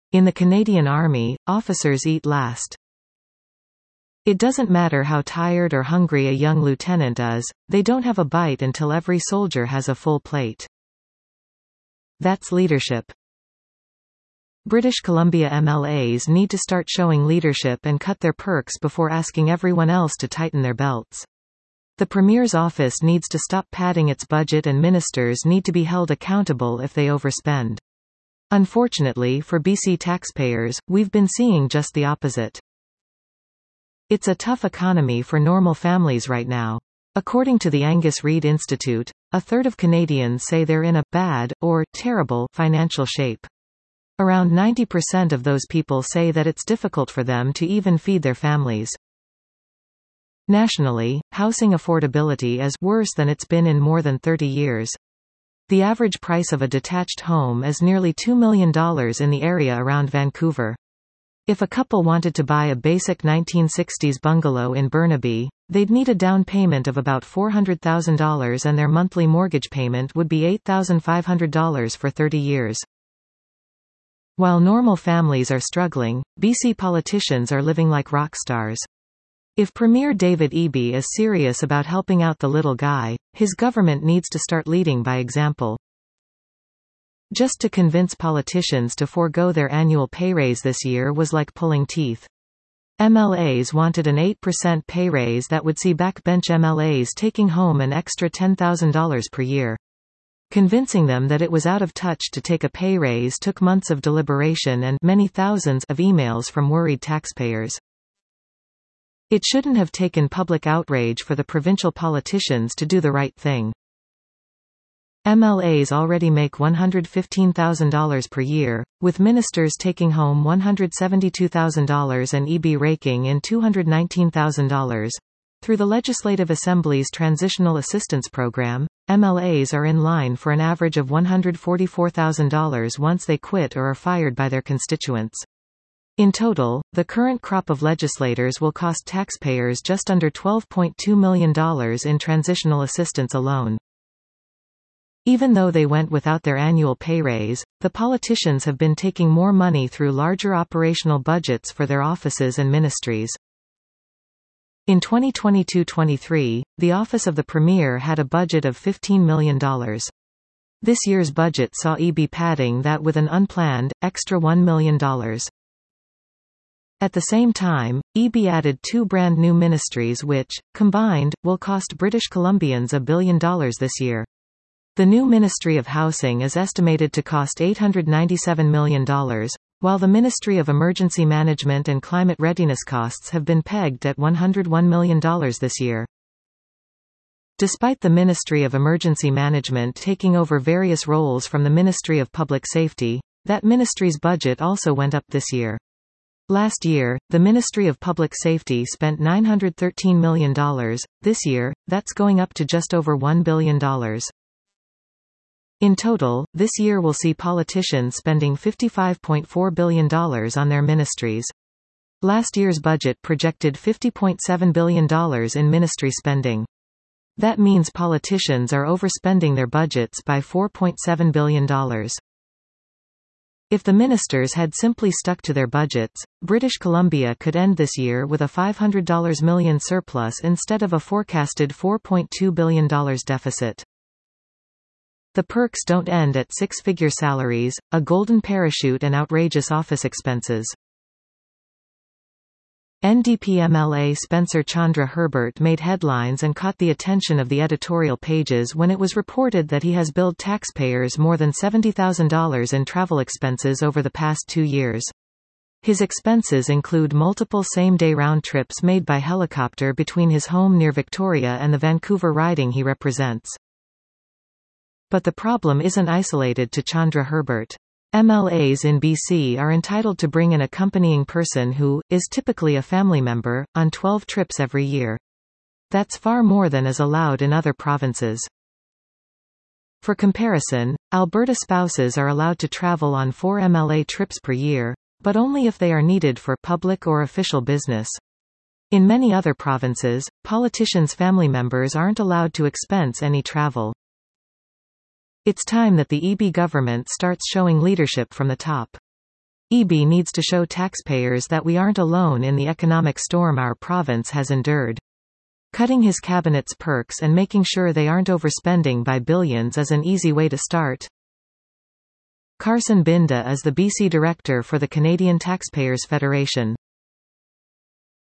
In the Canadian Army, officers eat last. It doesn't matter how tired or hungry a young lieutenant is, they don't have a bite until every soldier has a full plate. That's leadership. British Columbia MLAs need to start showing leadership and cut their perks before asking everyone else to tighten their belts. The Premier's office needs to stop padding its budget, and ministers need to be held accountable if they overspend. Unfortunately for BC taxpayers, we've been seeing just the opposite. It's a tough economy for normal families right now. According to the Angus Reid Institute, a third of Canadians say they're in a bad, or terrible, financial shape. Around 90% of those people say that it's difficult for them to even feed their families. Nationally, housing affordability is worse than it's been in more than 30 years. The average price of a detached home is nearly $2 million in the area around Vancouver. If a couple wanted to buy a basic 1960s bungalow in Burnaby, they'd need a down payment of about $400,000 and their monthly mortgage payment would be $8,500 for 30 years. While normal families are struggling, BC politicians are living like rock stars. If Premier David Eby is serious about helping out the little guy, his government needs to start leading by example. Just to convince politicians to forego their annual pay raise this year was like pulling teeth. MLAs wanted an 8% pay raise that would see backbench MLAs taking home an extra $10,000 per year. Convincing them that it was out of touch to take a pay raise took months of deliberation and many thousands of emails from worried taxpayers. It shouldn't have taken public outrage for the provincial politicians to do the right thing. MLAs already make $115,000 per year, with ministers taking home $172,000 and Eby raking in $219,000. Through the Legislative Assembly's Transitional Assistance Program, MLAs are in line for an average of $144,000 once they quit or are fired by their constituents. In total, the current crop of legislators will cost taxpayers just under $12.2 million in transitional assistance alone. Even though they went without their annual pay raise, the politicians have been taking more money through larger operational budgets for their offices and ministries. In 2022-23, the Office of the Premier had a budget of $15 million. This year's budget saw Eby padding that with an unplanned, extra $1 million. At the same time, Eby added 2 brand new ministries which, combined, will cost British Columbians $1 billion this year. The new Ministry of Housing is estimated to cost $897 million, while the Ministry of Emergency Management and Climate Readiness costs have been pegged at $101 million this year. Despite the Ministry of Emergency Management taking over various roles from the Ministry of Public Safety, that ministry's budget also went up this year. Last year, the Ministry of Public Safety spent $913 million. This year, that's going up to just over $1 billion. In total, this year will see politicians spending $55.4 billion on their ministries. Last year's budget projected $50.7 billion in ministry spending. That means politicians are overspending their budgets by $4.7 billion. If the ministers had simply stuck to their budgets, British Columbia could end this year with a $500 million surplus instead of a forecasted $4.2 billion deficit. The perks don't end at 6-figure salaries, a golden parachute and outrageous office expenses. NDP MLA Spencer Chandra Herbert made headlines and caught the attention of the editorial pages when it was reported that he has billed taxpayers more than $70,000 in travel expenses over the past 2 years. His expenses include multiple same-day round trips made by helicopter between his home near Victoria and the Vancouver riding he represents. But the problem isn't isolated to Chandra Herbert. MLAs in BC are entitled to bring an accompanying person who, is typically a family member, on 12 trips every year. That's far more than is allowed in other provinces. For comparison, Alberta spouses are allowed to travel on 4 MLA trips per year, but only if they are needed for public or official business. In many other provinces, politicians' family members aren't allowed to expense any travel. It's time that the Eby government starts showing leadership from the top. EB needs to show taxpayers that we aren't alone in the economic storm our province has endured. Cutting his cabinet's perks and making sure they aren't overspending by billions is an easy way to start. Carson Binda is the BC Director for the Canadian Taxpayers Federation.